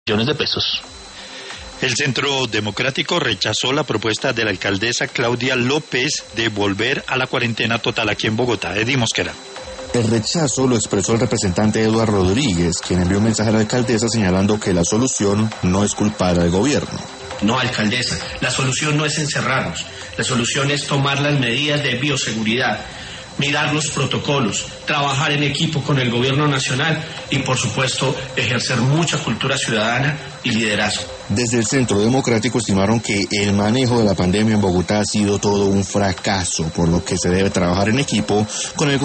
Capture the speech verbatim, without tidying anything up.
millones de pesos. El Centro Democrático rechazó la propuesta de la alcaldesa Claudia López de volver a la cuarentena total aquí en Bogotá. Eddie Mosquera. El rechazo lo expresó el representante Eduardo Rodríguez, quien envió un mensaje a la alcaldesa señalando que la solución no es culpar al gobierno. No, alcaldesa, la solución no es encerrarnos, la solución es tomar las medidas de bioseguridad, mirar los protocolos, trabajar en equipo con el gobierno nacional y, por supuesto, ejercer mucha cultura ciudadana y liderazgo. Desde el Centro Democrático estimaron que el manejo de la pandemia en Bogotá ha sido todo un fracaso, por lo que se debe trabajar en equipo con el